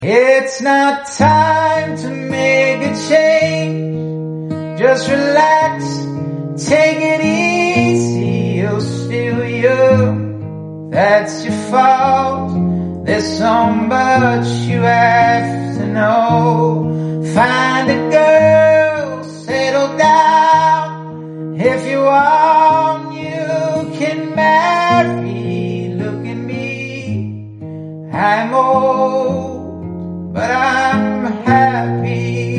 It's not time to make a change. Just relax, take it easy. You're still young, that's your fault. There's so much you have to know. Find a girl, settle down. If you want, you can marry. Look at me, I'm old, but I'm happy.